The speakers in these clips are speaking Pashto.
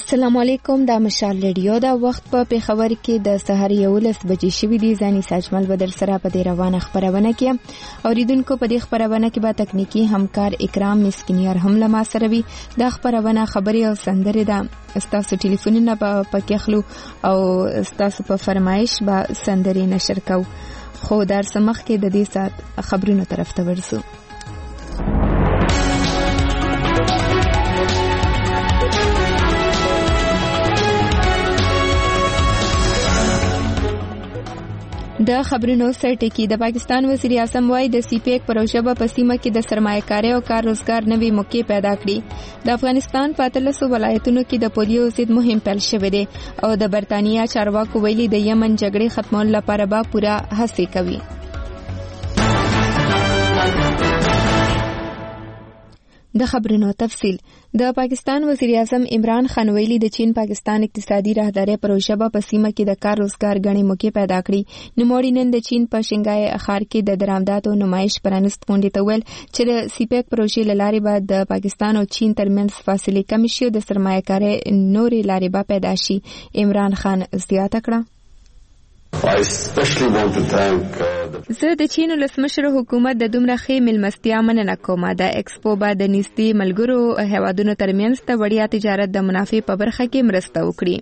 السلام علیکم. دا مشال ریډیو دا وخت په پیښور کې د سحر 11 بجې شوې دي. ځاني ساجمل بدر سره په دې روانه خبرونه کې اوریدونکو په دې خبرونه کې به تکنیکی همکار اکرام مسکینیار هم له ما سره وي. دا خبرونه خبري او سندره ده. استاسو ټلیفونونه په پکېخلو او استاسو په فرمایش به سندري نشر کو. خو در سمخ کې د دې سات خبرونو طرف ته ورسو. د خبرونو سرټکی د پاکستان وزیر اعظم وايي د سی پیک پروژه په سیمه کې د سرمایه‌کاري او کار روزګار نوي موقع پیدا کړي. د افغانستان په 13 ولایتونو کې د پولیو ضد مهم پیل شوې ده او د برتانیا چارواکو ویلي د یمن جګړې ختمولو لپاره به پوره هڅه کوي. د خبرونو تفصیل. د پاکستان وزیر اعظم عمران خان ویلي د چین پاکستان اقتصادي راهداري پروژه په سیمه کې د کار روزګار غني موقع پیدا کړي. نوموړي نن د چین په شنګای ښار کې د درآمداتو نمایش پرانست غونډې ته ویل چې د سی پیک پروژې لارې به د پاکستان او چین ترمنځ فاصله کم شي او د سرمایه‌کاري نورې لارې به پیدا شي. عمران خان زیاته کړه: زه د چین ولسمشر حکومت د دومره ښې ملمستیا مننه کوم. د ایکسپو به د نږدې ملګرو هیوادونو ترمنځ د وړیا تجارت د منافع په برخه کې مرسته وکړي.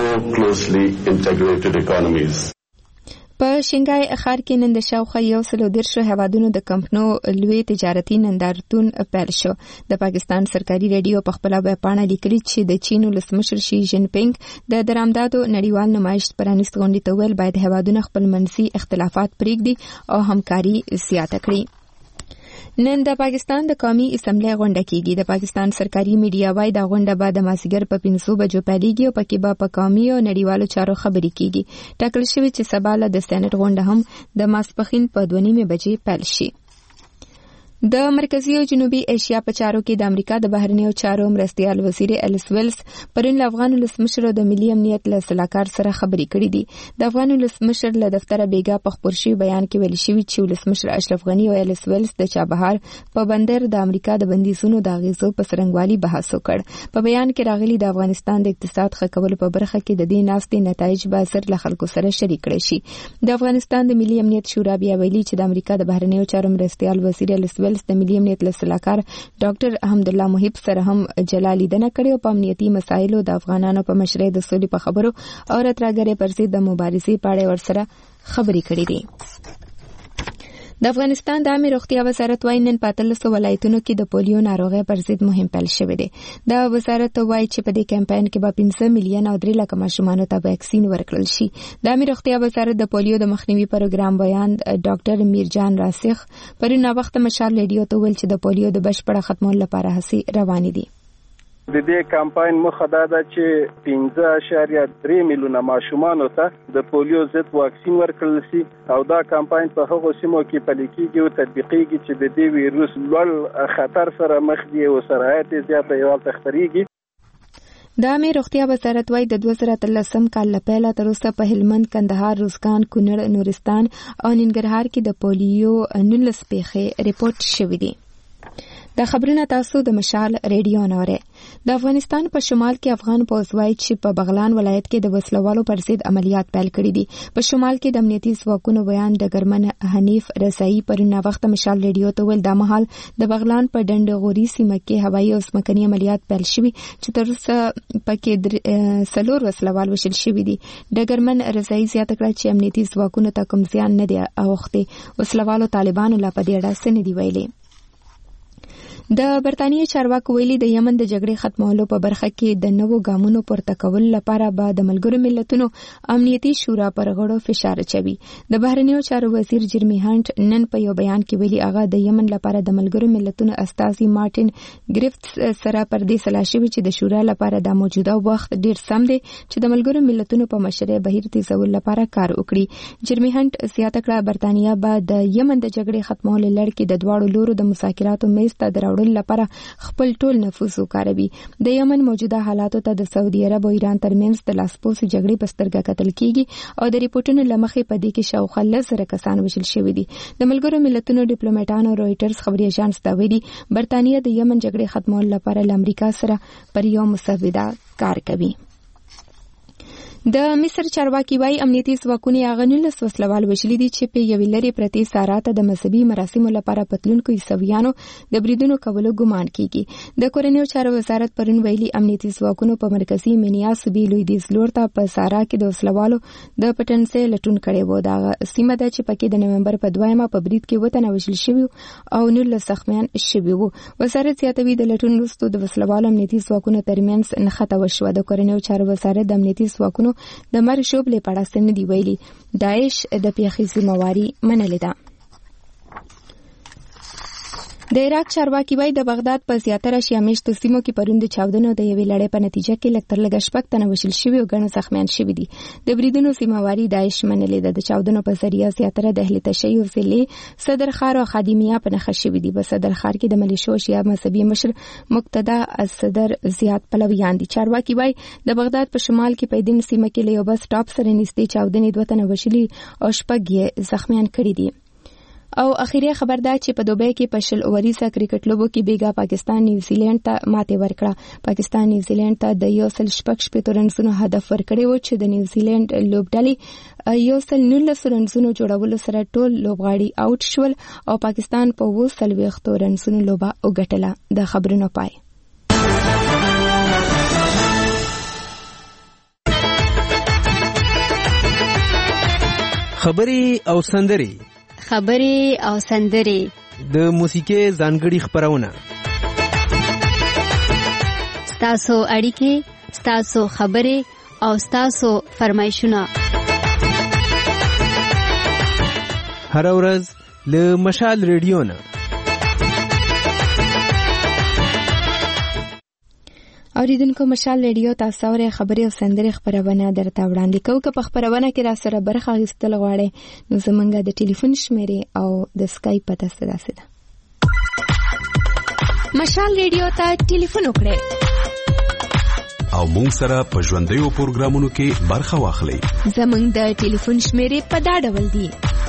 په شنګای ښار کې نن د شاوخوا 130 هیوادونو د کمپنو لوی تجارتي نندارتون پیل شو. د پاکستان سرکاري ریډیو په خپل ویبپاڼه لیکلي چې د چین ولسمشر شي جین پینګ د درآمداتو نړیوال نمایش پرانست غونډې ته ویل باید هیوادونه خپل منځي اختلافات پرېږدي او همکاري زیاته کړي. نن د پاکستان د قومي اسمبلی غونډه کیږي. د پاکستان سرکاري میډیا وايي دا غونډه به د مازیګر په 5 بجو پیلېږي او پکې به په قومي او نړیوالو چارو خبرې کیږي. ټاکل شوی چې سبا له د سېنات غونډه هم د ماسپخین په 2:30 بجې پیل شي. د مرکزی او جنوبي ایشیا په چارو کې د امریکا د بهرنیو چارو مرستیال وزیر الیس ویلز پرون افغان ولسمشر د ملي امنیت له سلاکار سره خبرې کړې دي. د افغان ولسمشر له دفتر بیګا په خبر شوی بیان کې ویل شوی چې ولسمشر اشرف غنی او الیس ویلز د چابهار په بندر د امریکا د بندیزونو د اغیزو په څرنګوالي بحث وکړ. په بیان کې راغلي د افغانستان د اقتصاد ښه کولو په برخه کې د دې ناستې نتایج به سر له خلکو سره شریک کړي شي. د افغانستان د ملي امنیت شورا بیا ویلي چې د امریکا د بهرنیو چارو مرستیال وزیر الیس ویلز د ملي امنیت له سلاکار ډاکټر احمد الله محب سره هم جلالیدنه کړې او په امنیتي مسایلو د افغانانو په مشرۍ د سولې په خبرو او راتراګرې پر ضد د مبارزې په اړه ورسره خبرې کړې دي. د افغانستان د عامه روغتیا وزارت وايي نن په 13 ولایتونو کې د پولیو ناروغۍ پر ضد مهم پیل شوې ده. دا وزارت وايي چې په دې کمپاین کې به 5 میلیون او 3 لک ماشومان ته ویکسین ورکړل شي. د عامه روغتیا وزارت د پولیو د مخنیوي پروګرام بیان ډاکټر میرجان راسخ پرونه وخت مشال ریډیو ته ویل چې د پولیو د بشپړ ختمولو لپاره هڅې روانې دي. د دې کمپاین مخه دا ده چې 15.3 میلیونه ماشومانو ته د پولیو ضد واکسین ورکړل شي او دا کمپاین په هغو سیمو کې پلي کېږي او تطبیقېږي چې د دې ویروس لوړ خطر سره مخ دي او سرایت زیاته یې ورته خپرېږي. د عامه روغتیا وزارت وايي د 2013 کال له پیله تر اوسه په هلمند، کندهار، روزګان، کونړ، نورستان او ننګرهار کې د پولیو 19 پیښې ریپورت شوې دي. د خبرونه تاسو د مشال ریډیو نوره. د افغانستان په شمال کې افغان پوځ وايي چې په بغلان ولایت کې د وسلوالو پر ضد عملیات پیل کړي دي. په شمال کې د امنیتي ځواکونو بیان د ګرمن حنیف رسایي پرونه وخت مشال ریډیو ته ول د مهال د بغلان په ډنډ غوري سیمه کې هوایي او ځمکني عملیات پیل شوي چې تر اوسه پکې 4 وسلوال وشل شوي دي. د ګرمن رسایي زیاته کړه چې امنیتي ځواکونو ته کوم زیان نه دی اوخته. وسلوالو طالبانو لا په دې اړه څه نه دی ویلي. د برتانیې چارواکو ویلي د یمن د جګړې ختمولو په برخه کې د نوو ګامونو پورته کولو لپاره به د ملګرو ملتونو امنیتي شورا پر غړو فشار اچوي. د بهرنیو چارو وزیر جرمی هانټ نن په یو بیان کې ویلي هغه د یمن لپاره د ملګرو ملتونو استازي مارټین گریفټس سره پر دې سلا شوی چې د شورا لپاره د موجوده وخت ډیر سم دی چې د ملګرو ملتونو په مشرۍ بهیر تیزول لپاره کار وکړي. جرمی هانټ زیاته کړه برتانیا به د یمن د جګړې ختمولو لړ کې د دواړو لورو د مذاکراتو میز ته راوړلو لپاره خپل ټول نفوذ وکاروي. د یمن موجوده حالاتو ته د سعودي عرب او ایران ترمنځ د لاسپوڅو جګړې په سترګه کتل کیږي او د ریپورتونو له مخې په دې کې شاوخوا 10,000 کسان وژل شوي دي. د ملګرو ملتونو ډیپلوماټانو رويټرز خبري اژانس ته ویلي برتانیه د یمن جګړې ختمولو لپاره له امریکا سره پر یو مسوده کار کوي. د مصر چارواکي وايي امنیتي ځواکونه هغه 19 وسلوال وژلي دي چې په یوې لرې پرتې صحرا ته د مذهبي مراسمو لپاره پتلونکو عیسویانو د بریدونو کولو ګمان کیږي. د کورنیو چارو وزارت پرون ویلي امنیتي ځواکونو په مرکزي منیا صوبې لویدیځ لور ته په صحرا کې د وسلوالو د پټنسۍ لټون کړی و. دا سیمه ده چې پکې د نومبر په 2 په برید کې وته وژل شوي او 19 زخمیان شوي وو. وزارت زیاتوي د لټون وروسته د وسلوالو امنیتي ځواکونو ترمنځ نښته وشوه. د کورنیو چارو وزارت د امنیتي ځواکونو د مرګ شوبلې په اړه څه نه دی ویلي. داعش د پیښې ذمہواري منلې ده. د عراق چارواکي وايي د بغداد په زیاتره شیامشتو سیمو کې پرون د چاودنو د یوې لړۍ په نتیجه کې لږ تر لږه 6 تنه وژل شوي او ګڼ زخمیان شوي دي. د بریدونو ذمہواري داعش منلې ده. د چاودنو په ذریعه زیاتره د اهل تشیع ضلع صدر خار او خادمیه په نښه شوي دي. په صدر خار کې د ملیشو شیعه مذهبي مشر مقتدا الصدر زیات پلویان دي. چارواکي وايي د بغداد په شمال کې په دین سیمه کې له یو بس ټاپ سره نږدې چاودنې 2 تنه وژلي او 6 زخمیان کړي دي. او اخیری خبر ده چې په دوبۍ کې په شل اوریزه کرکټ لوبو کې بیګا پاکستان نیوزیلند ته ماتې ورکړه. پاکستان نیوزیلند ته د 116 رنزونو هدف ورکړی و چې د نیوزیلند لوبډلې 119 رنزونو جوړولو سره ټول لوبغاړي آوټ شول او پاکستان په 20 رنزونو لوبه وګټله. د خبرونو پای. خبرې او سندري د موسیقي ځانګړي خبرونه ستاسو اړیکې ستاسو خبرې او ستاسو فرمایشونه هر ورځ له مشال ریډیو نه. اوریدونکو مشال ریډیو تاسو اورئ خبرې او سندري خبرونه درته وړاندې کوو. که په خبرونه کې را سره برخه اخیستل غواړئ نو زمونږ د ټلیفون شمیرې او د اسکایپ پته ستاسو ده. مشال ریډیو ته ټلیفون وکړئ او مونږ سره په ژوندیو پروګرامونو کې برخه واخلئ. زمونږ د ټلیفون شمیرې په دا ډول دي: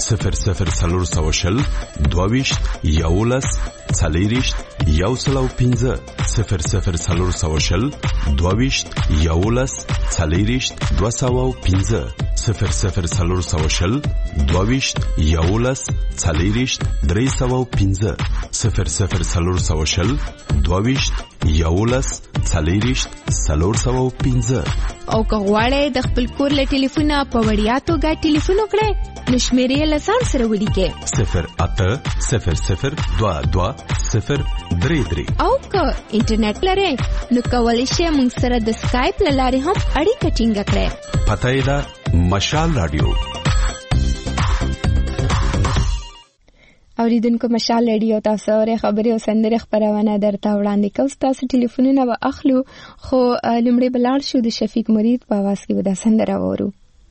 00 22 11 40 105 00 22 11 40 205 00 22 11 40 305 00 22 11 40 305. او که غواړئ د خپل کور له ټلیفونه په وړیا توګه ټلیفون وکړئ نو شمیرې له ځان سره ولیکئ 080022 او که انټرنیټ لرئ نو کولی شئ موږ سره د اسکایپ له لارې هم اړیکه ټینګه کړئ. پته یې ده مشال رادیو. اوریدونکو مشال ریډیو تاسو اورئ خبرې او سندري خبرونه درته وړاندې کوو. تاسو ټلیفونونه به اخلو خو لومړی بلاړ شو د شفیق مرید په आवाज کې به دا سندره وورو.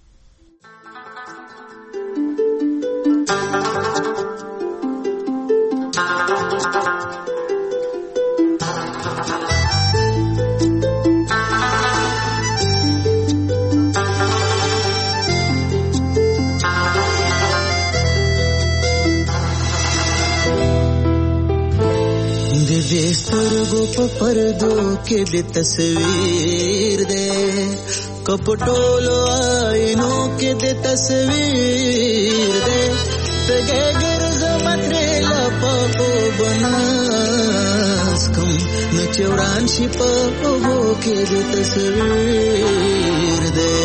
دې سترګو په پردو کې د تصویر دې کپټولو آینو کې د تصویر دې تګه ګرځم ترې لپو بناس کوم نچوران شي په وګو کې د تصویر دې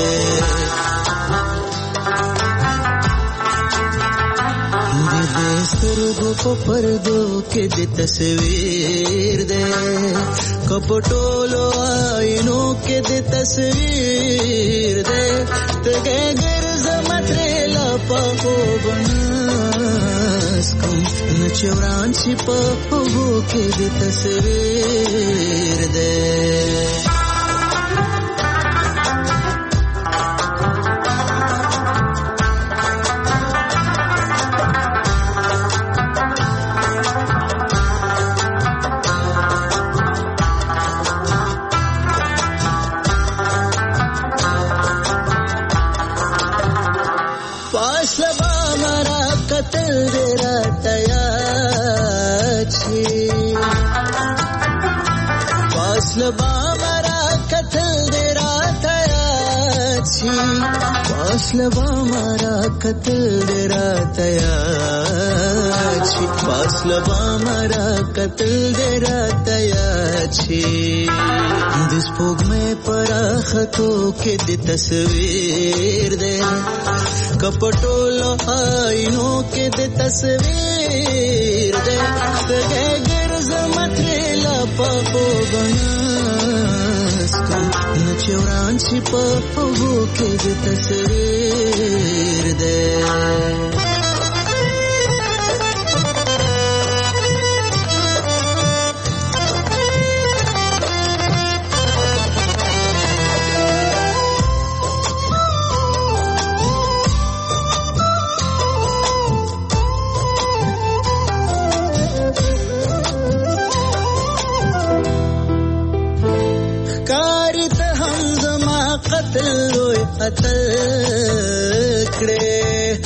سترګو په پردو کې د تصویر دې کپټولو آینو کې د تصویر دې تګه ګرځم ترې لپو بناس کوم نچوران شي په وګو کې د تصویر دې فاصله با مرا قتل دې راته یاد شي فاصله با مرا قتل دې راته یاد شي فاصله با مرا قتل دې راته یاد شي فاصله با مرا قتل دې راته یاد شي د سپوږمۍ پر خطو کې د تصویر دې کپټولو آینو کې د تصویر دې څنګه ګرځم ترلا په وګناس کو نچوران شي په وګو کې د تصویر دې قتل کړه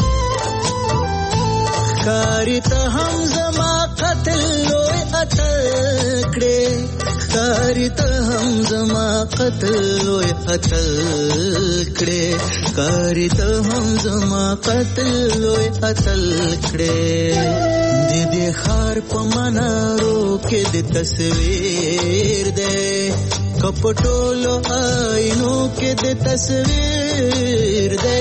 کاری ته هم زما قتل لوی قتل کړه کاری ته هم زما قتل لوی قتل کړه کاری ته هم زما قتل لوی قتل کړه دې خار په منارو کې د تصویر دې کپټولو آینو کې د تصویر دې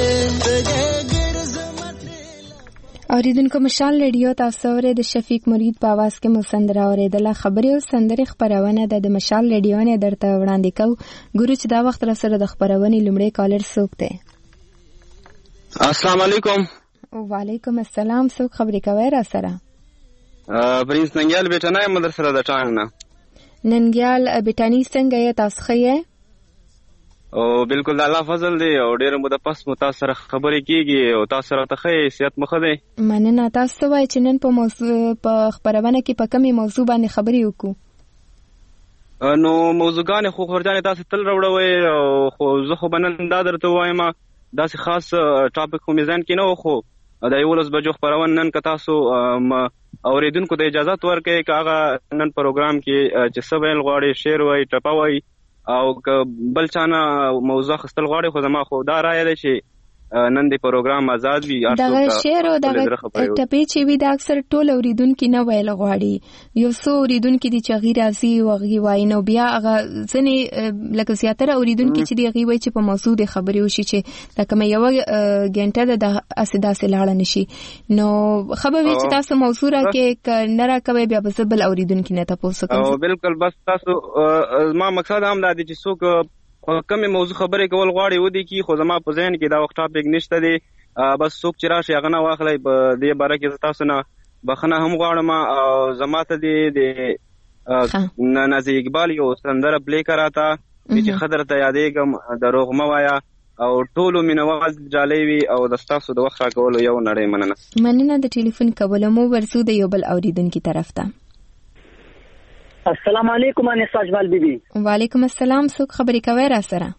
اوریدونکو مشال ریډیو تاسو اورئ د شفیق مرید په आवाज کې مسندره اوریدله خبري او سندري خبرونه د مشال ریډیو نه درته وړاندې کو ګورو چې دا وخت را سره د خبرونه لومړی کالر څوک دی السلام علیکم وعلیکم السلام څوک خبرې کوي را سره پرنس ننګیال بیٹانه مدرسه د ټانګ نه ننګیال بیٹانی څنګه یې تاسو ښه او بالکل د الله فضل دی او ډیر مو د پس متاثر خبرې کیږي او تاسو راته ښه حیثیت مخه دی مننه تاسو وای چې نن په موضوع په خبرونه کې په کومه موضوع باندې خبرې وکړو نو موضوعګان خو خرجانه تاسو تل راوړوي او خو زه خو بنن دا درته وایم دا سي خاص ټاپک خو میزان کې نه خو د 11 بجو خبرونه نن که تاسو اوریدونکو د اجازه ورکړي کاغه نن پروګرام کې چې سویل غواړي شعر وای ټپا وای او بل چانه موضوع خستل غواړي خو زما خو دا رائے ده چې نن د پروګرام آزاد وي دا شعر او دا ټپې چې وي دا اکثر ټول اوریدونکو نه ویل غواړي یو څو اوریدونکو دي چې غیر ازي او غي وای نو بیا هغه ځنې لکه زیاتره اوریدونکو چې دی غي وای چې په موضوع د خبرې وشي چې دا کوم یو غنټه د اسدا سلاړه نشي نو خبرې چې تاسو موضوع راکې نه راکوي بیا به بل اوریدونکو نه تاسو کوم او بالکل بس تاسو ما مقصد هم دا دي چې څوک کومه موضوع خبرې کول غواړي ودی کی خو زما په ذهن کې دا وخت ټاپک نشته دی بس څوک چې راشي هغه نه واخلای په دې باره کې تاسو نه بخنه هم غواړم او زما ته دی د نازي اقبال یو سندره پلی کراتا چې خضر ته یادېږم دروغ موایا او ټولو مینوال جالي وي او د تاسو د وخت راکولو یو نړۍ مننه د ټلیفون کولو مو ورسو د یو بل اوریدونکو طرف ته السلام علیکم انیسا اجمل بیبي وعلیکم السلام څوک خبرې کوي را سره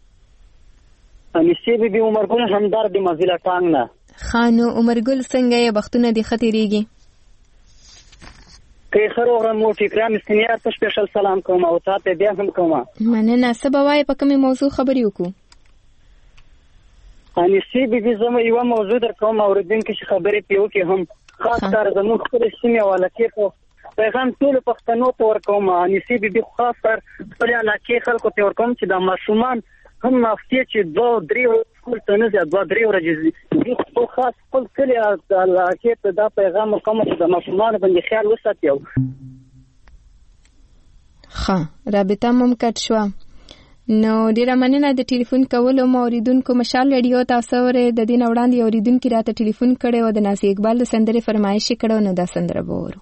انیسه بیبي عمرګل همدار د مزیلا ټانګ نه خانو عمرګل څنګه یې بختونه دي خطرېږي کې خرو مو ټیکرام سنیا ته سپیشل سلام کوم او تاسو بیا هم کوم مننه سبا وای په کومه موضوع خبرې وکړو انیسه بیبي زمو یو موضوع در کوم اوریدونکو چې خبرې پیو کې هم خاص کار زموږ خپل سیمه ولا کې پیغام ټول پښتنو ته ورکوم انیسه بیبي خاص کر خپل علاقې خلکو ته ورکوم چې د ماشومان هم مفتي چې 2-3 سکول ته نه ځي 2-3 ورځې دي خو خاص خپل کلی علاقې ته دا پیغام کوم چې د ماشومان باندې خیال وساتي ها رابطه ممکن شو نو ډیره مننه د ټلیفون کولو موریدونکو مشال ریډیو تاسو ور د دین وړاندې اوریدونکو راته ټلیفون کړي او د نازي اقبال د سندره فرمایش کړو نو دا سندره وورو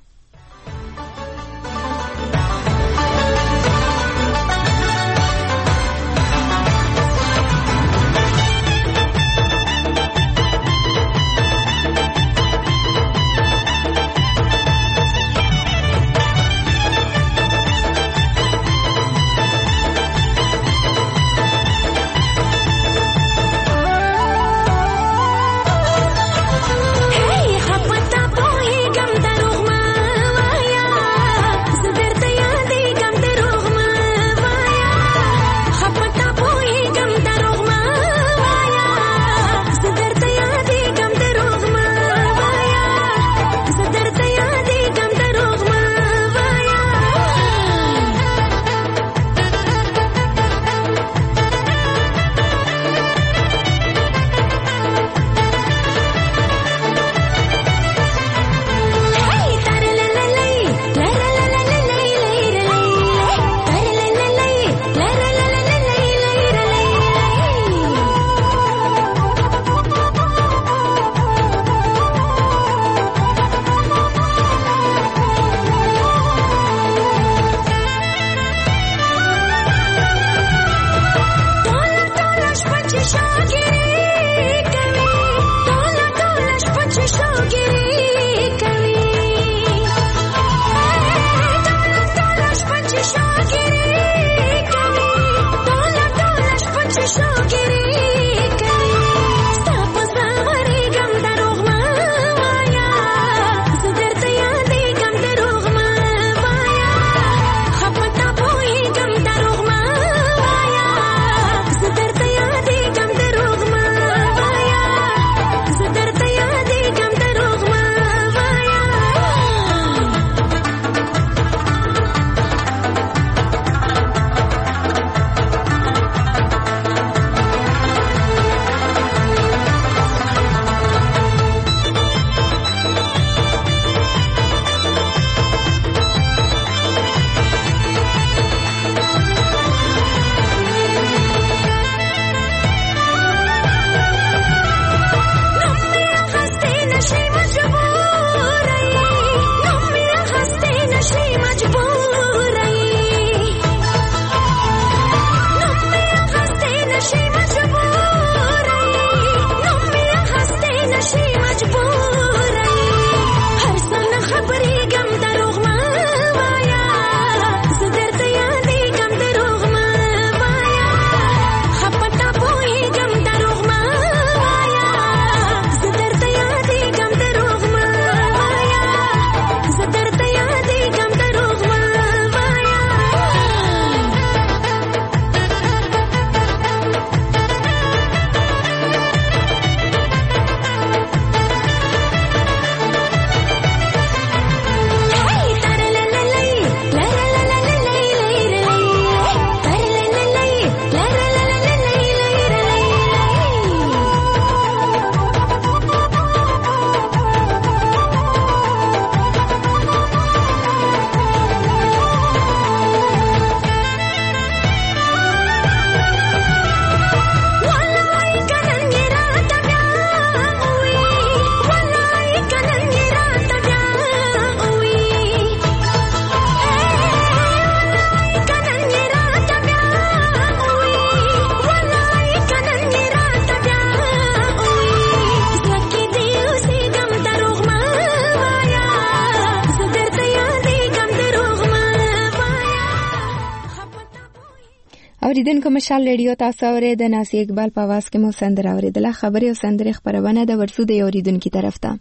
اوریدونکو مشال ریډیو تاسو اورئ د ناصر اقبال په आवाज کې مو سندره اوریدله. خبري او سندري خبرونه د ورسو د اوریدونکو طرف ته.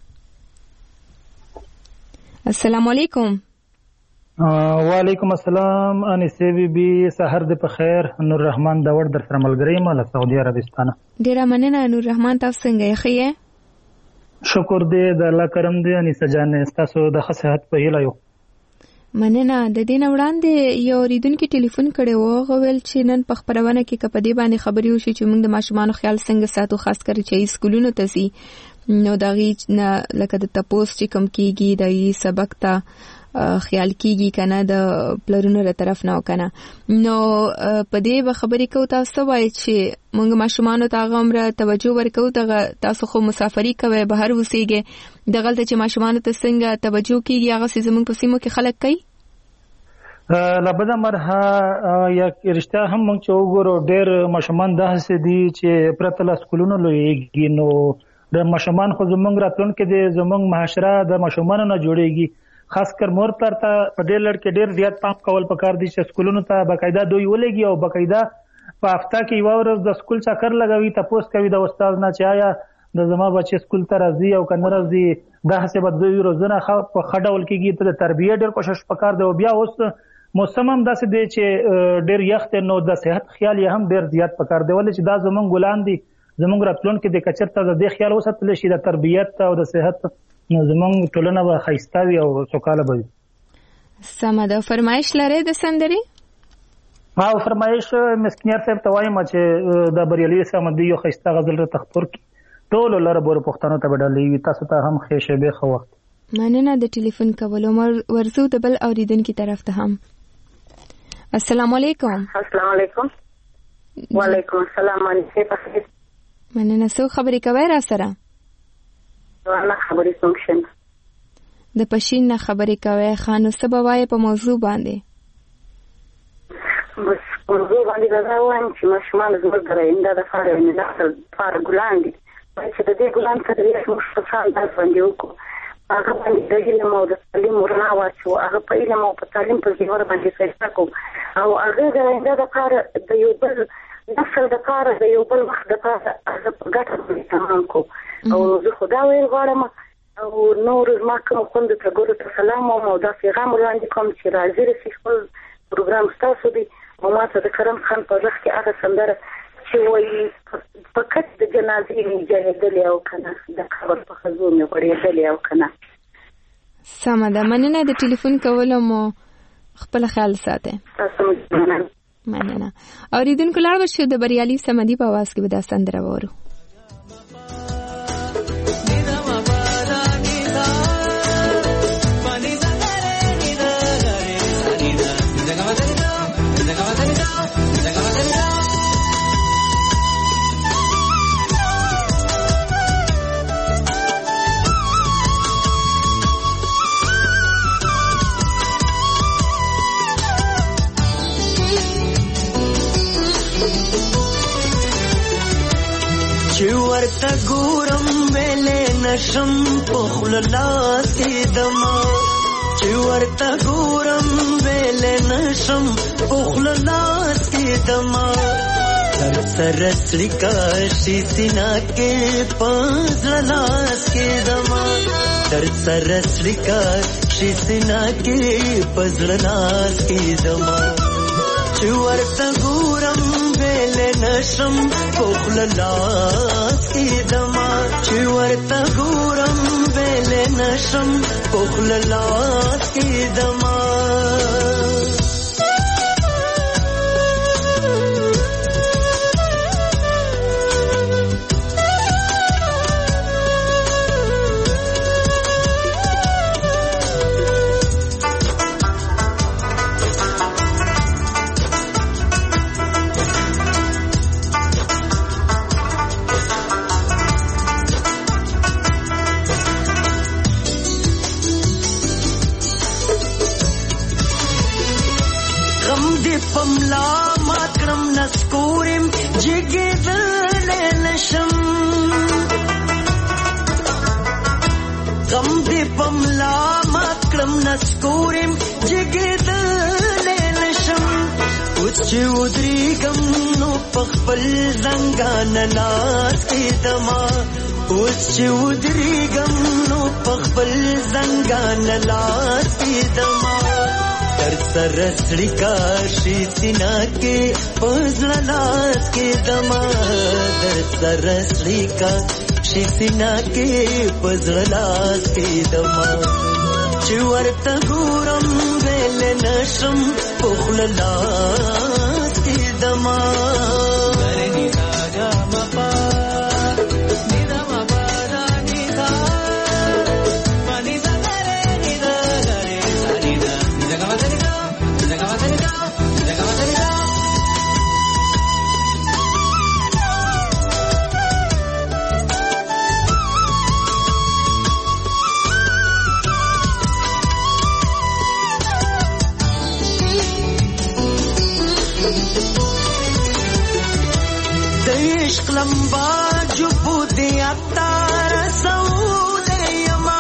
السلام علیکم. وعلیکم السلام. انیسه بی سحر د په خیر. نور رحمان داور در سره ملګری یم له سعودي عربستان. ډیره مننه نور رحمان، تاسو څنګه یې؟ شکر دې د الله کرم دې. انیسه جان تاسو د صحت په هیله یو. مننه. د دې نه وړاندې یو اوریدونکو ټلیفون کړی و، غوول چې نن په خبرونه کې کپدې باندې خبري وشي چې موږ د ماشومانو خیال څنګه ساتو، خاص کر چې سکولونو ته سي نو دغه نه لکه د تپوس چې کم کیږي د سبق ته خیال کیږي کنه د پلرونو له طرف نه وکنه. نو په دې به خبرې کو تاسو وایي چې موږ ماشومانو ته غومره توجه ورکو. تاسو خو مسافري کوي، بهر وسیږي، دغلته چې ماشومانو ته څنګه توجه کیږي هغه څه زموږ په سیمو کې خلک کوي. لبدا مرها یا رښتیا هم موږ چې وګورو ډېر ماشومان داسې دي چې پرته له سکولونو لویږي. نو د ماشومان خو زموږ راتلونکي دي، زموږ معاشره د ماشومانو نه جوړیږي. خاص کر مور پر ته په دې لړ کې ډېر زیات پام کول پکار دي چې سکولونو ته باقاعده دوی ولګي او باقاعده په هفته کې یو ورځ د سکول چکر لګوي، تاسو کوي د استاد نه چې آیا د زما بچي سکول ته راځي او کنه راځي. دا څه به دوی روزنه په خډول کېږي ته د تربیه ډېر کوشش پکار دی. او بیا اوس موسم هم داسې دی چې ډېر یخ دی، نو د صحت خیال یې هم ډېر زیات پکار دی، ولې چې دا زمونږ ګلان دي، زمونږ راتلونکي د کچرته د دې خیال وساتل شي د تربیت او د صحت، نو زمونږ ټولنه به ښایسته وي او سوکاله به وي. سمه ده. فرمایش لرئ د سندرې؟ او فرمایش مسکینر صاحب ته وایم چې د بریالي سمدي یو ښایسته غزل را تخپور کی ټول لره بور پښتنو ته بدلې وي. تاسو ته هم ښه شبه خو وخت. مننه د ټلیفون کولو. ورزو د بل اوریدونکو طرف ته هم. السلام علیکم. السلام علیکم. وعلیکم السلام. مننه. څو خبرې کوي را سره؟ وانا خبرې څنګه د پښین نه خبرې کوي. خانو سبوای په موضوع باندې بس موضوع باندې دا وایم چې ماشومان زموږ درنده د فارغ نه داخل فارغ ګلان دي چې د دې ګلان سره یې مخصوصان د باندې وکړو. هغه باندې د علم او د تعلیم ورنا واچو، هغه په علم او په تعلیم په ځای باندې څه کوم او هغه درنده د کار د یو بل نسل د کار د یو بل وخت د کار هغه په ګټه باندې تمام کو. او زه خدا ویل غواړم او نور ما کوم خوند ته ګورو ته سلام او دا پیغام وړاندې کوم چې راځي رسې خپل پروګرام تاسو دی او ما ته د کرم خان په ځخ کې هغه سندره چې وایي فقط د جنازې مجاهدل او کنه د خبر په خزو مې وړېدل او کنه. سمه ده. مننه د ټلیفون کولو مو خپل خیال ساته. تاسو مننه. اوریدونکو لاړ شو د بریالي سمدي په आवाज کې به دا سندره وورو. ورته ګورم ویلې نشم پخل لاس کې دما، چې ورته ګورم ویلې نشم پخل لاس کې دما. تر سره سړکا شي سینا کې پزړه لاس کې دما، تر سره سړکا شي سینا کې پزړه لاس کې دما. چې ورته ګورم ویلې نشم پخل لاس کې دما، چې ورته ګورم ویلې نشم پخل لاس کې دما. ودریګم نو پخپل زنګان لاس کې دما اوس چې ودریګم نو پخپل زنګان لاس کې دما در سر سړیکا شي سینا کې پزړ لاس کې دما در سر سړیکا شي سینا کې پزړ لاس کې دما چې ورته ګورم ویل نشم پخل لاس کې دما غرني راګه مپا نیدا مپا نیدا پانی زغره نیدا غره ساریدا نیدا غواتریدا نیدا غواتریدا نیدا غواتریدا عشق لمبا جبو دیا تار سول یما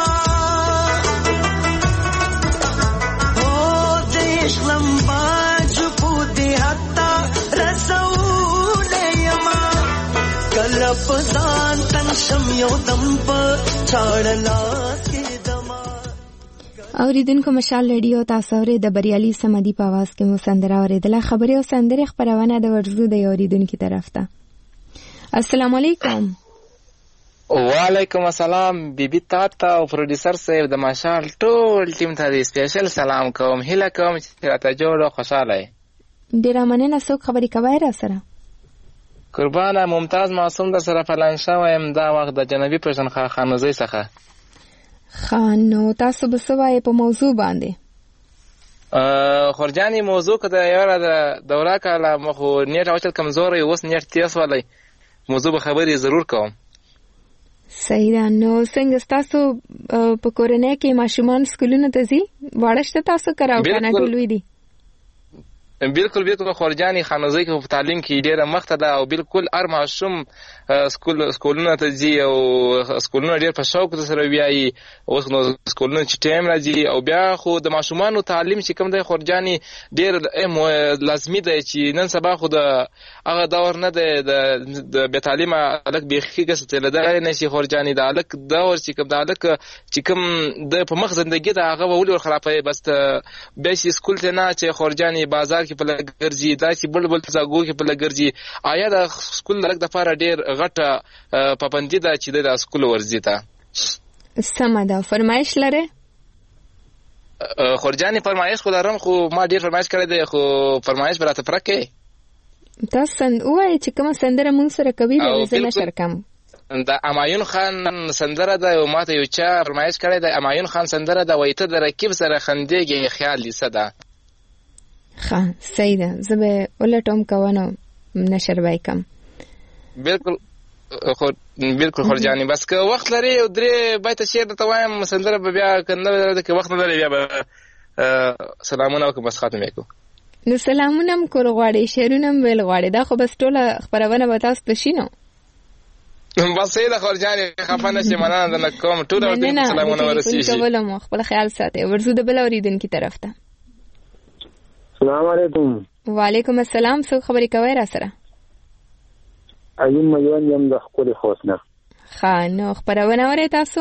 او عشق لمبا جبو دیا تار سول یما کلب ځان تن شم یو دم په چاړلا کې دما اوریدونکو مشال ریډیو تاسو اورئ د بریالي سمدي په आवाज کې مو سندره اوریدله خبري او سندري خبرونه د ورزو د اوریدونکو طرف ته السلام علیکم. وعلیکم السلام بیبي تاته او پروډوسر صاحب د مشال ټول ټیم ته سپیشل سلام کوم هیله کوم چې راته جوړ او خوشاله یې. ډیره مننه. څوک خبرې کوي را سره؟ قربانه ممتاز معصوم در سره پلان شوم دا وخت د جنوبي پښتونخوا خانوزي څخه. خانو تاسو به سوای په موضوع باندې خورجاني موضوع کده یاره د دوره کاله مخو نیټ او کمزور اوس نیټ تیز ولای موضوع به خبرې ضرور کوم. صحیح ده. نو څنګه تاسو په کورنۍ کې ماشومان سکولونو ته ځي؟ واړه شته تاسو کراو کنه ټولوي دي؟ بالکل خورجاني خانوزي کې په تعلیم کې ډیره مخته ده او بالکل هر ماشوم سکولونو ته ځي او سکولونو ډیر په شوق سره ویایي اوس نو سکولونو چې ټایم راځي او بیا خو د ماشومانو تعلیم چې کوم دی خورجاني ډیر لازمي دی چې نن سبا خو د هغه دور نه دی د بې تعلیمه الک بیخي ګسته لدار نه شي خورجاني د الک دور چې کوم د الک چې کوم د په مخ ژوندۍ د هغه ولې ور خرابې بس به شي سکول ته نه چې خورجاني بازار کې په لګرځي دا چې بل تزاګو کې په لګرځي آیا د سکول لګ د فار ډیر غټه پابندي ده چې د سکول ورځي ته سم ده. فرمایش لره خورجاني فرمایش خو لرم خو ما ډیر فرمایش کړی دی خو فرمایش براته پرکې تاسو وایي چې کوم سندره مون سره کوي د زنه شرکم د امایون خان سندره ده او ماته یو چا فرمایش کړی دی امایون خان سندره ده وایته د رکیب سره خندېږي خیال دې صدا ها صحیح ده. زه به ولټوم کوونو نشر وایکم. بالکل خورجاني بس که وخت لري او درې باید شعر ته وایم سندره به بیا کنده که وخت لري بیا به سلامونه وکم بس ختم وکړو. نو سلامونه م کول غواړي شعرونه م ویل غواړي دا خو بس ټوله خبرونه به تاسو ته شینو بس سیده خورجاني خفانه شي مننه نه کوم ټول سلامونه ورسیږي. کوم خپل خیال ساتي ورزو د بل اوریدونکو طرف ته. السلام علیکم. وعلیکم السلام. څو خبرې کوي را سره؟ ایم میوان یم د خپل خوښنه. ها نو خبرونه ورې تاسو؟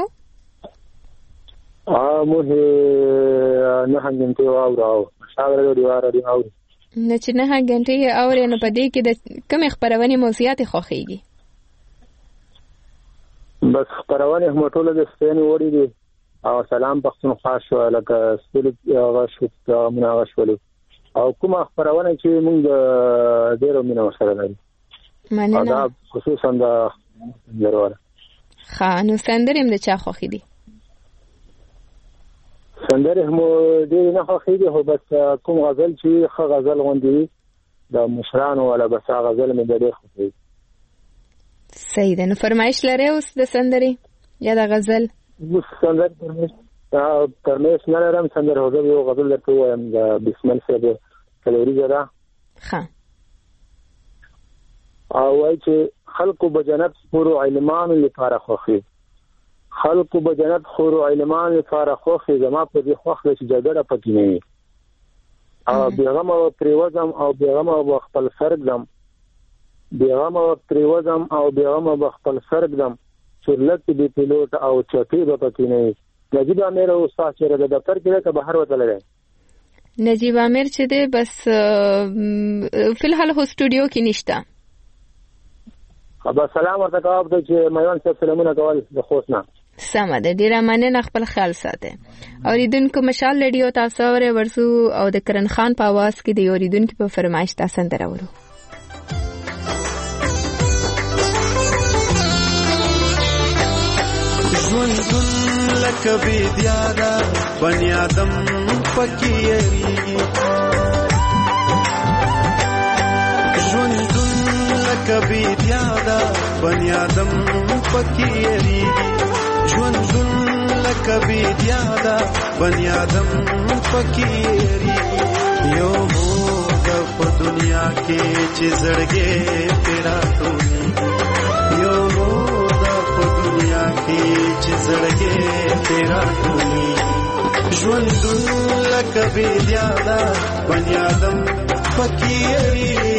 مو نه هنګم ته واو شاګرد دیواره دی او نه چې نه هنګنټي اورې نو پدې کې د کوم خبرونه موضوعات خوخيږي؟ بس خبرونه موټوله د سپین وړي دي او سلام پښتونخوا شو لکه سپیل غشو مناغشولو او کومه خبرونه چې موږ ډیرو مینه سره لري مننه دا خصوصا د ضرور خانو سندریم د چا خوخي دي؟ سندره مو ډیر نه خوخي دي خو بس کوم غزل چې خ غزل غوندي د مشرانو ولا بس غزل مې ډیر خوخي. صحیح ده. نو فرمایش لري اوس د سندري یا د غزل؟ سندر پرمیش نه لرم سندر هغه یو غزل درته وایم د بسمل صاحب کلوري زده ها او وای چې خلق بجنت خور علمان لپاره خوخي خلق بجنت خور علمان لپاره خوخي زما په دې خوخه چې جګړه پکې نه او بیغمه پریوزم او بیغمه خپل سرګم بیغمه پریوزم او بیغمه خپل سرګم چورلت دی پیلوټ او چټي به پکې نه نجیب عامر او استاد چې د دفتر کې ته بهر وتل دی نجیب عامر چې دی بس فلحال هو سټوډیو کې نشته ابا سلام ورته کوم چې میوان صاحب سلامونه کول د خوښ نه سمه ده ډیره مننه خپل خیال ساته اوریدونکو مشال رادیو تاسو اوره ورسو او د کرن خان په आवाज کې د اوریدونکو په فرمایش تاسو درورو ژوندون لکه بيدیادا بني آدم پکېری ژوندون لکه بيدیادا بني آدم پکېری ژوندون لکه بيدیادا بني آدم پکېری یو موږ په دنیا کې چې زړګې پیرا ټولي یو دنیا کی چې زړګې تیرا ټولي ژوندون لکه بيدیادا بني آدم پکېری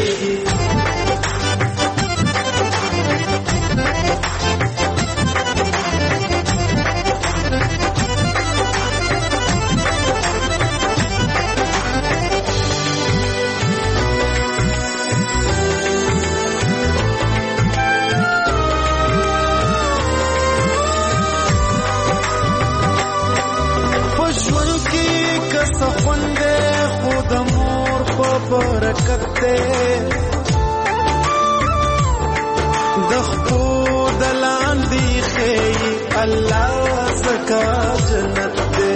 برکت دے دخو دلان دی خی اللہ زکا جنت دے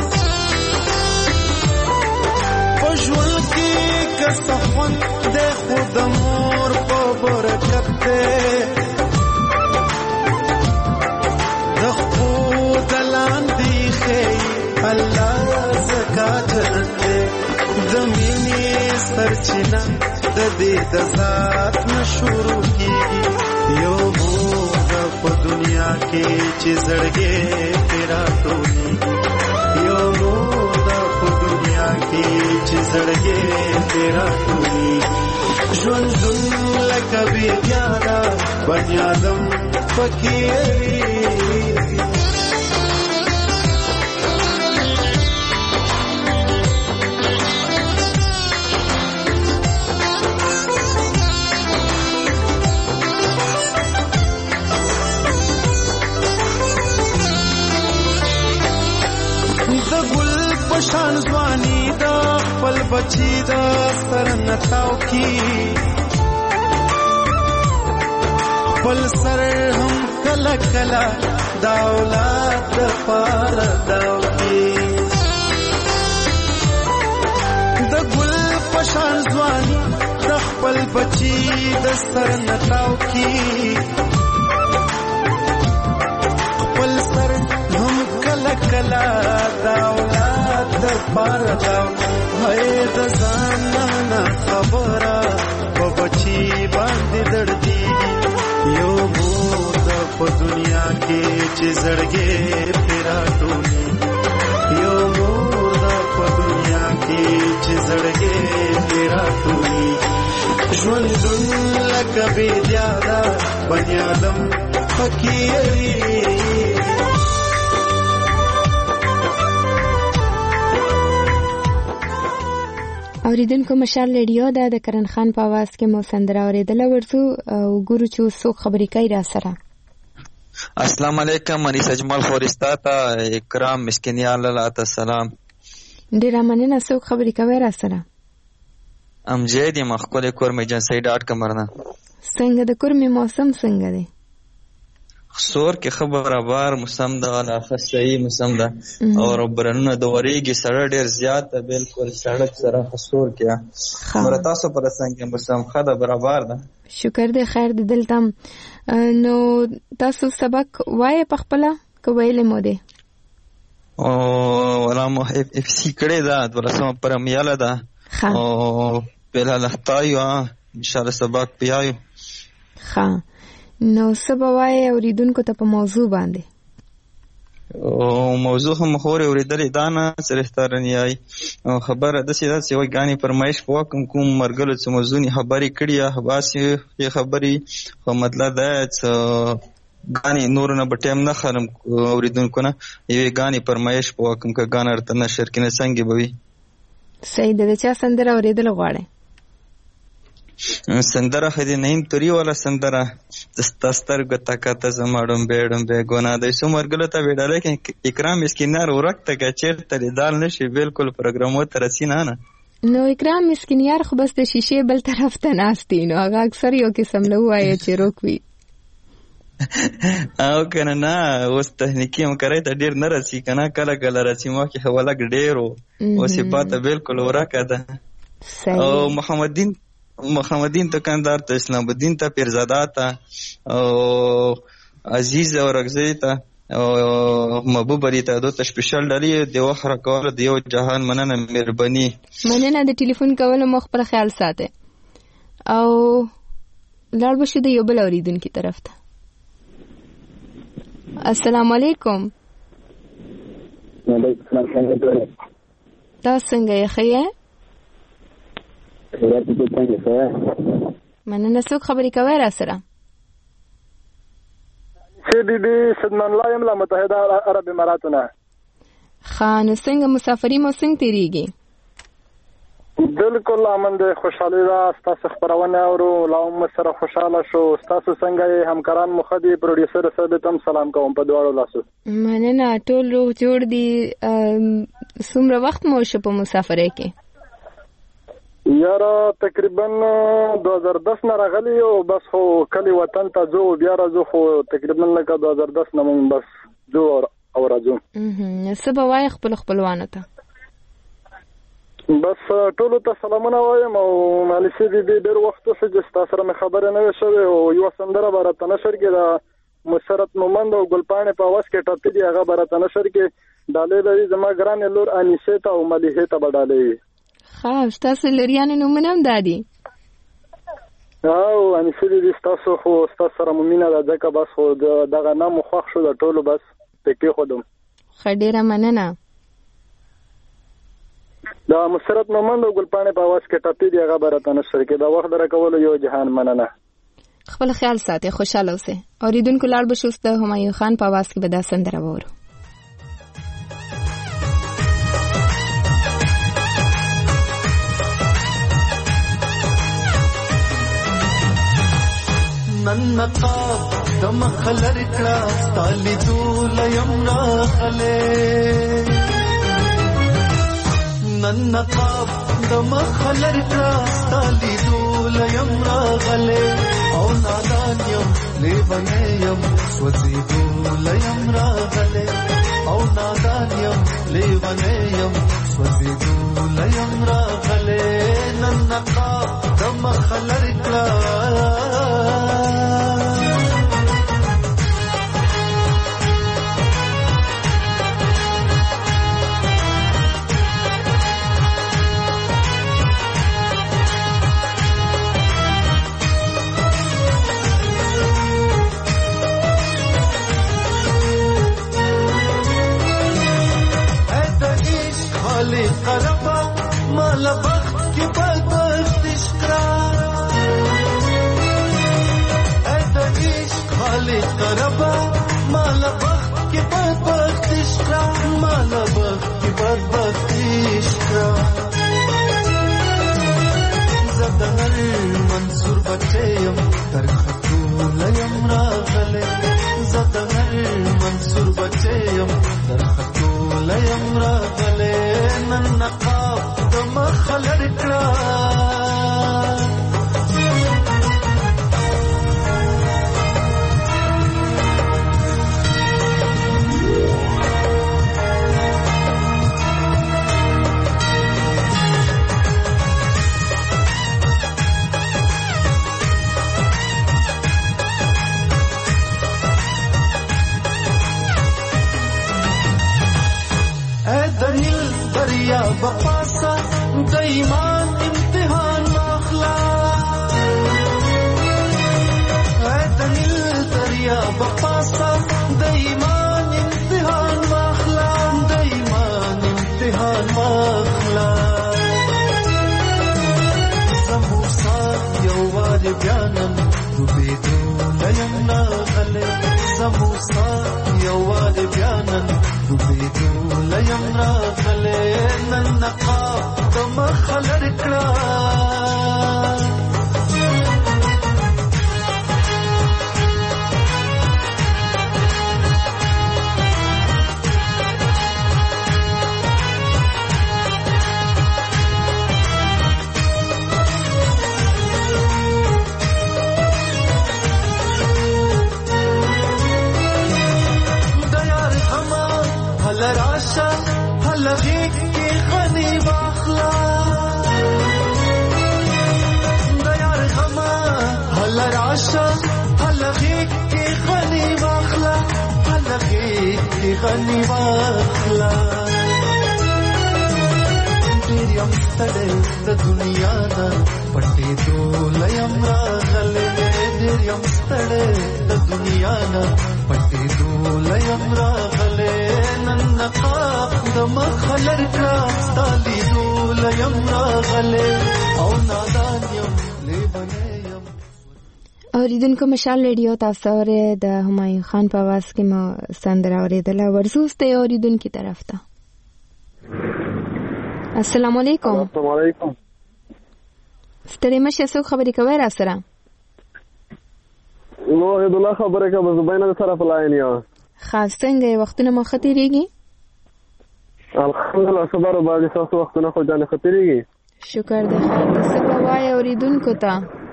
پشول کی کسفن دے خود مور پا برکت دے دخو دلان دی خی اللہ زکا جنت دے زمینی سرچینا د دې د ذات نشورو کیږي یو موږ په دنیا کې چې زړګې تیرا ټولي یو موږ په دنیا کې چې زړګې تیرا ټولي ژوندون لکه بيدیادا بني آدم پکېری شان ځواني دا خپل بچی دا سر نتاو کی خپل سر هم کلا کلا دا اولاد پار داو کی د ګل پشان ځواني دا خپل بچی دا سر نتاو کی خپل سر هم کلا کلا دا اولاد پار داو هاي د ځان نه خبره په بچی باندې دردي یو مور په دنیا کې چې زړګې پیرا ټولي یو مور په دنیا کې چې زړګې پیرا ټولي ژوندون لکه بيدیادا بني آدم پکېری اوریدونکو مشال رادیو د کرن خان په आवाज کې مو سندره اوریدل ورسو او ګورو چې څو خبرې کوي را سره السلام علیکم مریض اجمل خورستا ته اکرام مسکینیال الله السلام ډیر مننه څو خبرې کوي را سره امجد مخکله کورمیجنسی.com مرنه څنګه د کورمي موسم څنګه دی خسور کې خبره بار موسم د علاقه صحیح موسم ده او ربرنه د وریږي سره ډیر زیات بالکل سړک سره خسور کې مرتا سو پر څنګه موسم خده برابر ده شکر دې خیر دې دلته نو تاسو سبق وای په خپل کویل مو دي او ولا مو اف سي کړه ده ولسم پر میاله ده او بل لختایو ان شاء الله سبق پیایو ها نو سبا وای اوریدونکو ته په موضوع باندې او موضوع هم خورې اورېدلې دا نه رښتارنې یای خبره داسې ده چې وایي ګانې فرمایش په وکم کوم مرګلو چې موضوعي خبرې کړي یا باسې خبرې خو مطلب دا چې ګانې نور نه به ټایم نه خلم اورېدونکو نه یوې ګانې فرمایش په وکم که ګانه ورته نشر کړي نه څنګه به وي صحیح ده. د چا سندره اورېدل غواړئ؟ سندره خو دې نیم توري والا سندره ستا سترګو ته کته زما ډومبې ډومبې ګناه دی څو مرګلو ته ویډاله کې اکرام مسکینار ورک ته که چېرته لیدال نه شي بالکل پروګرامو ته رسي نه نو اکرام مسکینیار خو بس د شیشې بل طرف ته ناست دي نو هغه اکثر یو قسم له ووایه چې روک وي او کنه نه اوس تخنیکي همکارۍ ته ډېر نه رسي که نه کله کله رسي مخکې خو لږ ډېر و اوس یې پاته بالکل ورکه ده. او محمدین دکاندار ته اسلام الدین ته پیرزاده ته او عزیز او رغزی ته او محبوب علی ته دوه سپیشل ډالۍ د وخت راکول د یو جهان مننه مهرباني مننه د ټلیفون کولو مخ پر خیال ساته او لاړ بشو د یو بل اوریدونکو طرف ته. السلام علیکم. وعلیکم السلام. تاسو څنګه یې خیر؟ مننه. څوک خبرې کوي را سره؟ سی بی بی سدمان الله یم له متحده عرب اماراتونه. خان څنګه مسافرۍ مو څنګه تیریږي؟ بالکل امن دی، خوشحالي ده. ستاسو خبرونه اورو لا هم سره خوشاله شو. ستاسو څنګه همکاران مو ښه دي؟ پروډوسر صاحب ته هم سلام کوم په دواړو لاسو. مننه. ټول روغ جوړ دي. څومره وخت مو شو په مسافرۍ کې؟ یاره تقریبا 2010 نه راغلی او بس خو کلی وطن ته ځو بیا راځو خو تقریبا لکه 2010 نه مونږ بس ځو او راځو. څه به وایې خپلوانو ته؟ بس ټولو ته سلامونه وایم او مالشي دي ډېر وخت وشو چې ستا سره مې خبرې نه وې شوې او یوه سندره به راته نشر کې د مسرت مومند او ګلپاڼې په اواز کې ټاپې دي هغه به راته نشر کې ډالۍ لري زما ګرانې لور انیسې ته او ملیحې ته به ډالۍ وي. ښه ستاسو لریانې نومونه هم دا دي؟ او انیسې دي ستاسو خو ستاسو سره مو مینه ده ځکه بس خو دغه نام مو خوښ شو د ټولو بس پې کېښودم. ښه ډېره مننه. دا مسرت مومند او ګلپاڼې په اواز کې ټاپې دي هغه به راته نشر کې د وخت د راکولو یو جهان مننه. خپل خیال ساتئ، خوشحاله اوسئ. اوریدونکو لاړ به شو د همایون خان په اواز کې به دا سندره واورو. ನನ್ನ ದಮ ಖಲರ್ ಕ್ರಾಸ್ ತಾಲಿದು ಲಯಮ್ನ ಖಲೆ ನನ್ನ ದಮ ಖಲರ್ ಕ್ರಾಸ್ ತಾಲಿದು ಲಯಮ್ನ ಖಲೆ او نادانیم لیونیم سوزیدو لیم راغله او نادانیم لیونیم سوزیدو لیم راغله نن قاب دم خلر کلا قربا مال بخت کی بدبخت اشکرا ادیش خالی قربا مال بخت کی بدبخت اشکرا مال بخت کی بدبخت اشکرا زدهر منصور بچیم در خطول یم راغله زدهر منصور بچیم در خطول یم راغله نن قاب دم خلر کړه دریا بپاسا د ایمان امتحان ماخلا اے دل دریا بپاسا د ایمان امتحان ستا یووالی بیا نن ډوبېدو لیم راغلی نن نقاب د مخه لرې کړه غنی واخلا ډېر یم ستړی د دنیا نه پټېدو لیم راغلی ډېر یم ستړی د دنیا نه پټېدو لیم راغلی نن نقاب د مخه لرې کړه ستا لیدو لیم راغلی او نادان یم لیونی یم اوریدونکو مشال ریډیو تاسو اورئ د همایون خان په आवाज کې مو سندره اوریدله ورزوس ته اوریدونکو طرف ته السلام علیکم السلام علیکم ستړي مشه څو خبرې کوي را سره نو هدوله خبره کوي زبینه سره فلاین یا خاص څنګه وختونه مو خطرېږي الحمدلله صبر باندې تاسو وختونه خو ځان خطرېږي شکر دې خیر د سبا وای اوریدونکو ته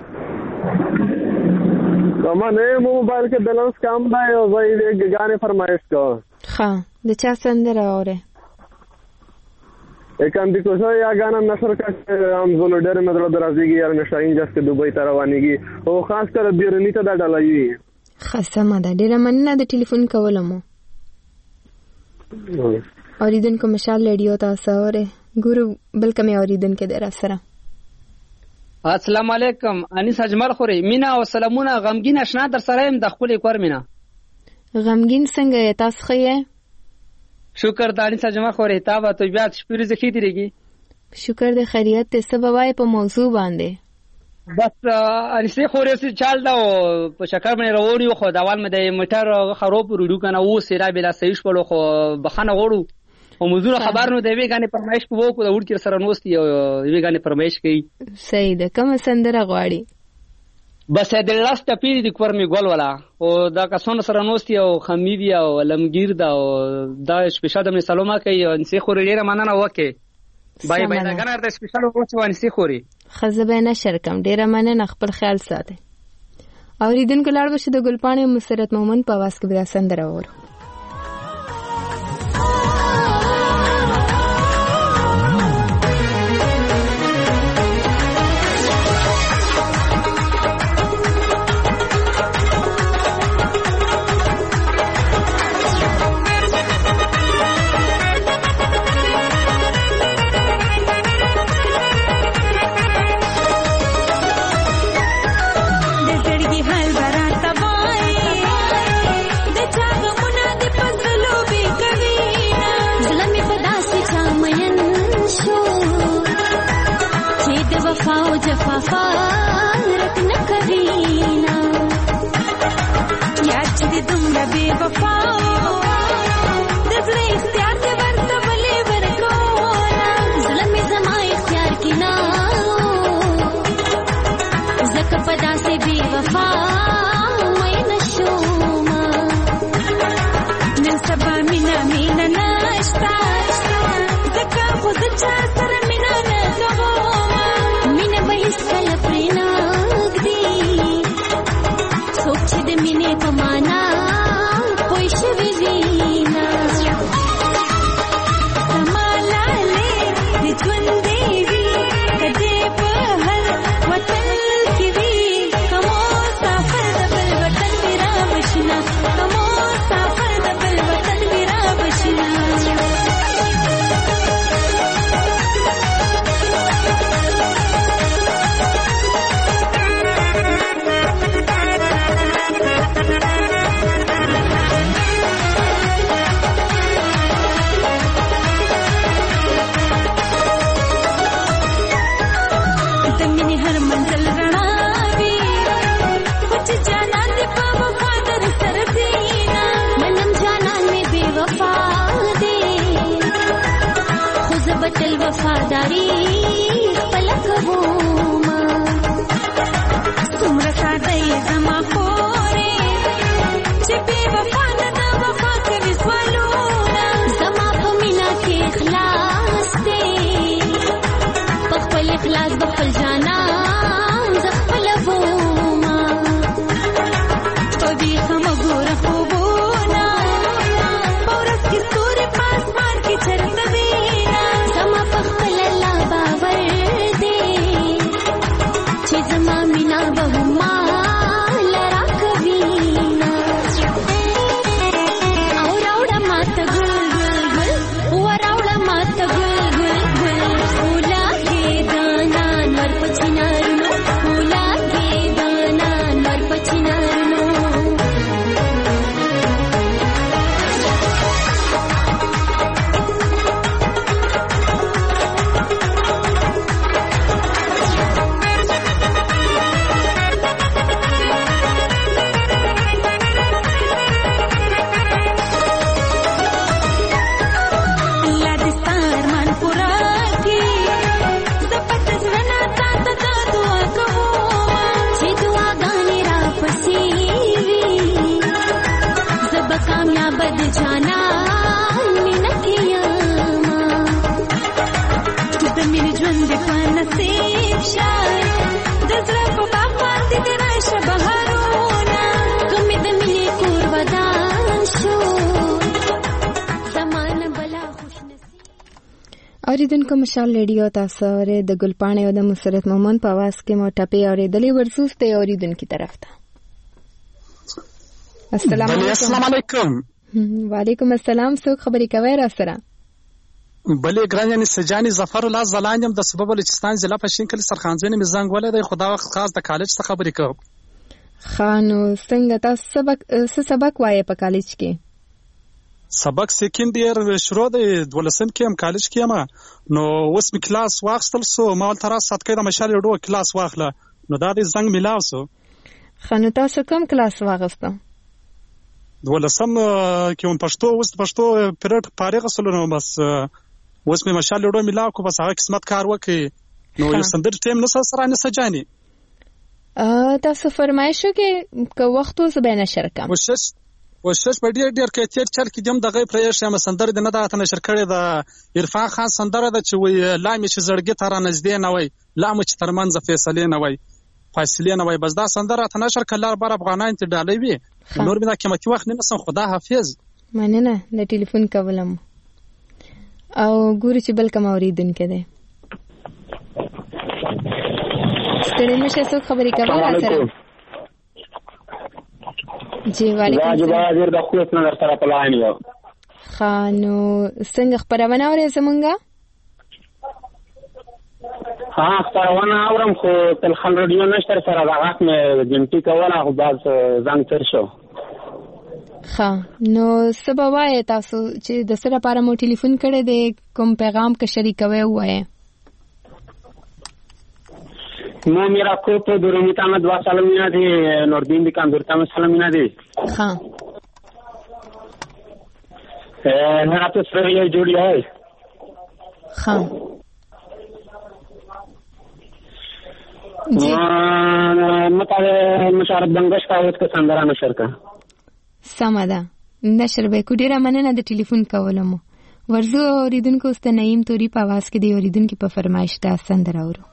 ما نه موبایل کې بیلانس کم دی او زه یې غاڼې فرمایش کوم ښه د چا سندره اورې اکاندی کوشا یا غانا نشر کا هم زولو ډېر مدله درازيږي یا نشاین جس کې دوبۍ ته روانيږي او خاص کر بیرونی ته دا ډالایي خاصه ده ډېر مننه د ټلیفون کولمو اوریدونکو مشال ریډیو تاسو اورئ ګورو بلکې مې اوریدونکو در سره السلام علیکم انیس اجمل خوري مینا او سلامونه غمگین آشنا در سره يم د خپل کور مینا غمگین څنګه تاسو خې شکر د انیس اجمل خوري تا به طبيعت شپږ ځخې دیږي شکر د خیریت ته سبب وای په موضوع باندې بس انیس خوري سي چال دا په شکر باندې وروړي خو دا وال مې د موټر خراب وروړو کنه و سیرا بلا صحیح شپلو خو بخنه وړو او موضوع خبر نو دی ویګانې پرمایش په وکړو د وړکر سره نوستي او ویګانې پرمایش کوي صحیح ده کوم سندره غواړي بس د لاست پیری د کور می ګول ولا او دا کسون سره نوستي او خمیدي او لمگیر دا او دا سپیشال د سلامه کوي او انسي خوري ډیره مننه وکي بای بای دا ګنر د سپیشال وڅ وانسي خوري خزبه نشر کم ډیره مننه خپل خیال ساتي اوریدونکو لاړ بشه د ګلپانې مسرت مومن په واس کې بیا سندره ور जफाफारत न करीना याद दे दुमरा बेवफाओ दजरे इख्तियार से वर्त बले बरकोना ज़ुल्म ज़मा इख्तियार की ना ज़क पदा से बेवफा मैं नशोमा नसबा मिना मिना नाश्ता ज़क खुद चातर मिना नज़ो कल प्रेनाग दी सोच दे मिने पमाना कोई शवी وفاداری پلکوما څومره ساده زما خورې چې بې وفا نه د وفا کوي سوالونه زما په مینا کې اخلاص دی په خپل اخلاص په خپل جانان زه خپله وما په بیخه مه ګوره خوبونه په ورځ کې ستوري په اسمان کې چرته وینه زما په خپل الله باور دی چې زما مینا به ما لرا کوي او راوړه ماته ګل ګل ګل وراوړه ماته ګل ګل ګل اولاګې دانا نور په چینارونو اولاګې دانا نور په چینارونو जाना मिनकियामा तू د مين ژوند په نصیب شای د زړه په باغ باندې د راشه بهارونه کومې د مینې کور ودان شو زمانه بلا خوش نصیب اوریدونکو مشال ریډیو تاسو ورې د ګلپاڼې او د مسرت مومن په आवाज کې مو ټپې اورېدلې ورسوس ته اوریدونکو طرف ته السلام علیکم وعلیکم السلام څوک خبرې کوي را سره بلې ګرانې سجاني ظفر الله زلانیم د سبب بلوچستان ضلع پښین کلی سرخانځونې مې زنګ ولې دی خدا وخت خاص د کالج څخه خبرې کوم خانو څنګه تاسو سبق وایې په کالج کې سبق سیکنډ ایئر شروع دی 12 کې هم کالج کې ما نو اوس می کلاس واخستل سو مال تر سات کې د مشال ډو کلاس واخله نو دا دې زنګ ملاو سو خانو تاسو کوم کلاس واغسته 12 کې هم پښتو اوس پښتو پیریډ فارغ سره نو بس اوس می مشال ډو ملاو کو بس هغه قسمت کار وکي نو یو سندر ټیم نه سره نه سجاني تاسو فرمایشو کې کو وختو زبې نشر کوم وشش په ډیر کې تیر چل کې دم دغه پرېښ یم سندر د نه د نشر کړي د عرفان خان سندره د چې وی لامې چې زړګي تر نږدې نه وای لامې چې ترمنځ فیصله نه وای فاصله نه وای بس دا سندره ته نشر کلار بر افغانان ته ډالې وي نور بنا قیمتي وخت نه سم خدا حافظ مننه د ټلیفون کولم او ګوري چې بل کوم اوریدونکو ده ستړي مشه څو خبرې کوي سره جی وعلیکم السلام د خپل نه سره پلان یو خانو څنګه خبرونه اورې زمونږه ها خبرونه اورم خو تل خل رادیو نشته سره راغات مې جنټي کوله خو باز زنګ تر شو ها نو سبا وای تاسو چې د سره لپاره مو ټلیفون کړی دی کوم پیغام کې شریکوي وای ما میرا کو تو درومیتا میں دعا سالمینا دی نوردین دی کاندورتا میں سالمینا دی ہاں میرا تو سریا جوڑی ہے ہاں مشارب بنگش کا اوت کا سندرا نشر کا سمدا نشر به کو ډیره مننه د ټلیفون کولم ورزو اوریدونکو است نعیم توري په आवाज کې دی اوریدونکو په فرمایش دا سندرا اورو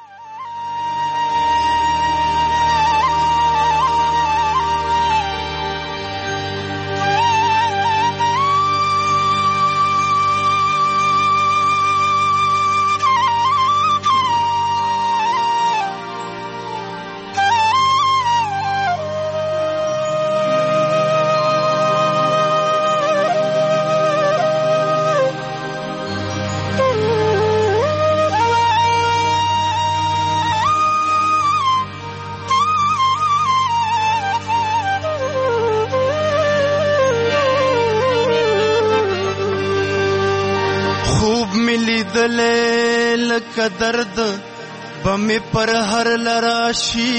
درد بمی پر هر لراشی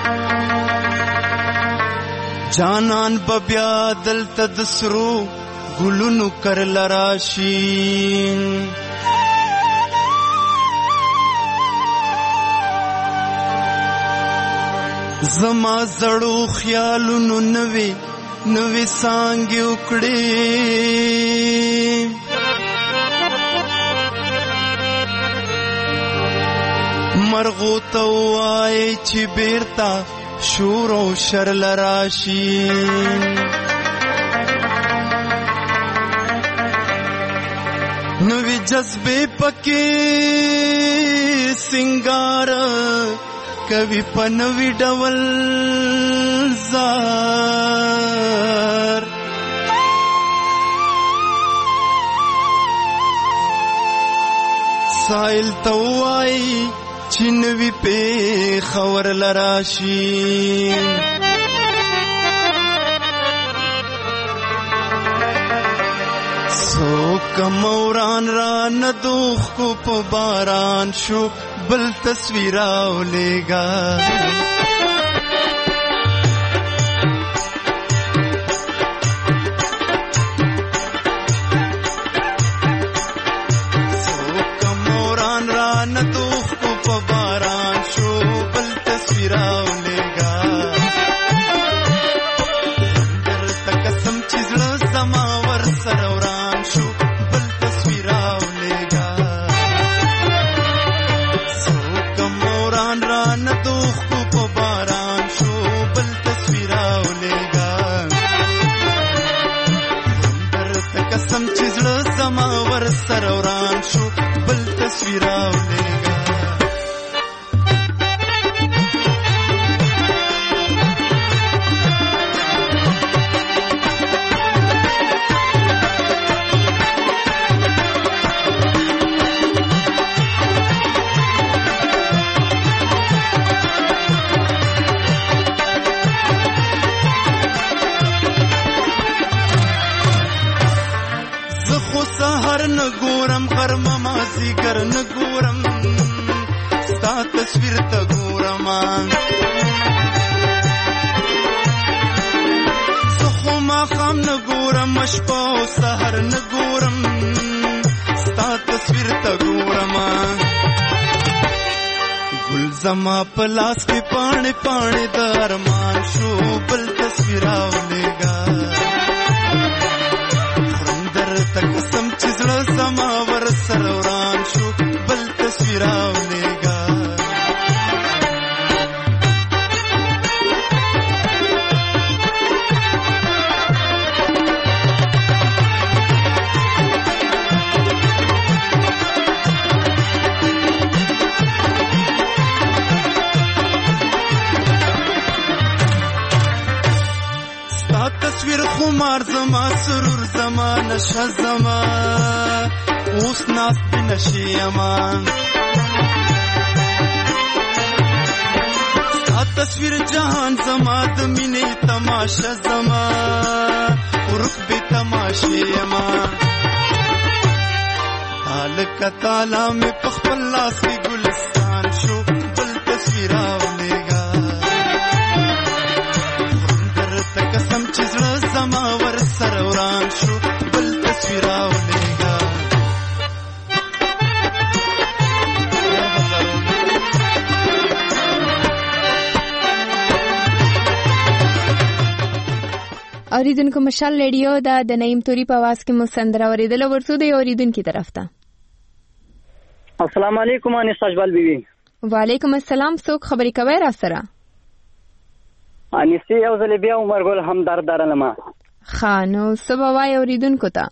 جانان ببیا دل تدسرو ګلونو کرل راشي زما زړو خیالونو نوې نوې سانګې وکړې مرغو ته وایي چې بیرته شور او شرل راشي نوې جذبې پکې سنگار کوي په نوې ډول زار سایل ته وایي چې نوې پېښور لراشي څوک موران را ندوخ کو په باران شو بل تصویر راولېږه څوک موران را ندوخ کو په باران شو بل تصویر راولېږه درته قسم چې زړه زما ورسره وران شو بل تصویر راولېږه څوک موران را ندوخ کو په باران شو بل تصویر راولېږه درته قسم چې زړه زما ورسره وران شو بل تصویر راولېږه غرمه مازیګر نه ګورم ستا تصویر ته ګورم زه خو ماښام نه ګورم شپه او سهار نه ګورم ستا تصویر ته ګورم ګل زما په لاس کې پاڼې پاڼې د ارمان شو بل تصویر راولېږه درته قسم چې زړه زما ورسره وران شو بل تصویر راولېږه ستا تصویر خمار زما سرور زما نشه زما اوس ناست نشي امان ستا تصویر جهان زما د مینې تماشه زما ورخ به تماشې امان تالکه تالا مې په خپل لاس کې ګلستان شو بل تصویر راولېږه درته قسم چې زړه زما ورسره وران شو بل تصویر راولېږه اوریدونکو مشال ریډیو دا د نعیم توري په आवाज کې مو سندره اوریدله ورسو دی اوریدونکو طرف ته السلام علیکم انیس اجبل بیبي وعلیکم السلام څوک خبرې کوي را سره انیس یو ځل بیا عمر ګل همدرد درلمه خانو سبا وای اوریدونکو ته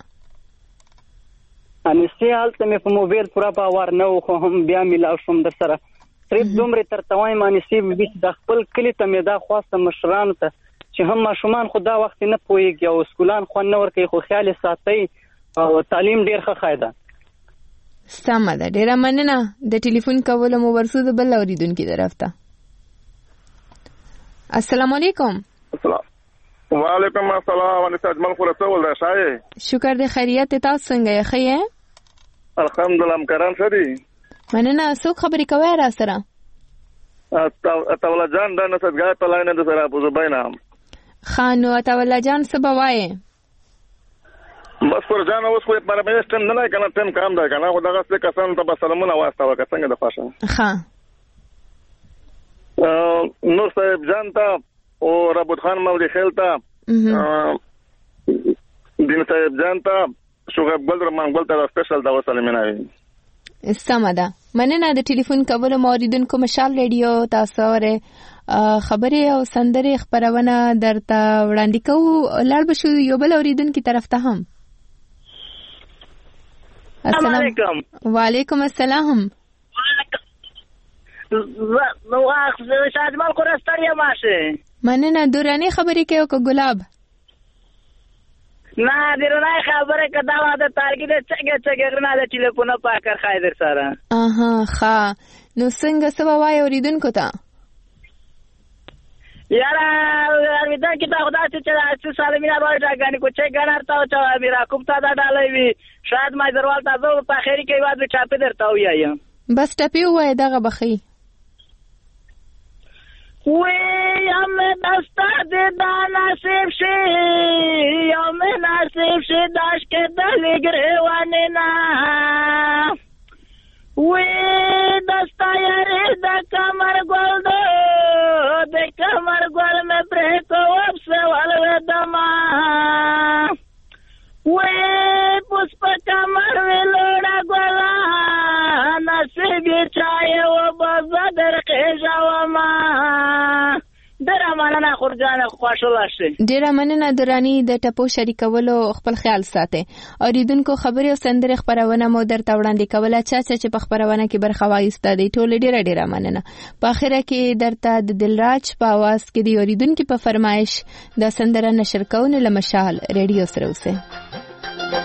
انیس حالت مې په موبایل پورا باور نه و خو هم بیا ملاو شوم در سره ترې دومره تر توای مانسی به د خپل کلی ته مې دا خواسته مشرانو ته چې هم ماشومان خو دا وخت نه پوهیږي او سکولان خو نه ورکوي خو خیال ساتي او تعلیم ډیر ښه خایده سمه ده ډیره مننه د ټلیفون کولو مو ورسو د بل اوریدونکو طرف ته السلام علیکم وعلیکم السلام انیس اجمل خو رسول ده شای شکر د خیریت تاسو څنګه یې خیر الحمدلله مکرم شدي مننه څوک خبرې کوي را سره اتولا جان دا نسدګا په لاینه د سره ابو زبینا خانو اتولا جان څه بوایي بس پر جان اوس خو پر مې ټیم نه کنه ټیم کام ده کنه خو دغه څه کسان ته سلامونه واسطه وکړه څنګه د فاشه ها نور صاحب جان ته او ربوت خان مولوی خیل ته دین صاحب جان ته شوغب ګل رحمان ګل ته سپیشل دا وسلامونه سمه ده مننه د ټلیفون کولو موریدونکو مشال ریډیو تاسو اوره خبرې او سندرې خبرونه درته وړاندې کوو لاړ بشو یو بل اوریدونکو طرف ته هم السلام علیکم وعلیکم السلام نو شاید مال کو راستړیا ماشه مننه دوراني خبرې کوي او ګلاب نه درنه خبره کدا واده تارګي د چګه نه د ټلیفون پاکر خایدر سره اها ښا نو څنګه سبا وای اوریدونکو ته یارا امیدا کی تا خدا چې سالمینا روای ډاګانی کو چې ګنارتا او چې میرا کوپتا دا ډالې وی شاید ما دروال تاسو په خیری کې واد چاپه درتا ویا بس ټپی وای دغه بخي وی ام دستا دې دا نصیب شي یم نصیب شي داش کې دلې ګروانه نا وی دستا یاره د کمر ګل د کمر ګل مې پرې کوم سوال ودما وی پوسپ کمر ویلوړا ګلا نصیب چای و بازار کې جوما ډیره مننه خورجان خوشاله شي ډیره مننه درانی د ټپو شریکولو خپل خیال ساتي اوریدونکو خبري او سندره خبرونه مو درته وړاندې کوله چې په خبرونه کې برخه واخیسته دي ټول ډیره مننه په اخره کې درته د دلراج په आवाज کې دی اوریدونکو په فرمایش د سندره نشر کول لمشال ریډیو سره اوسه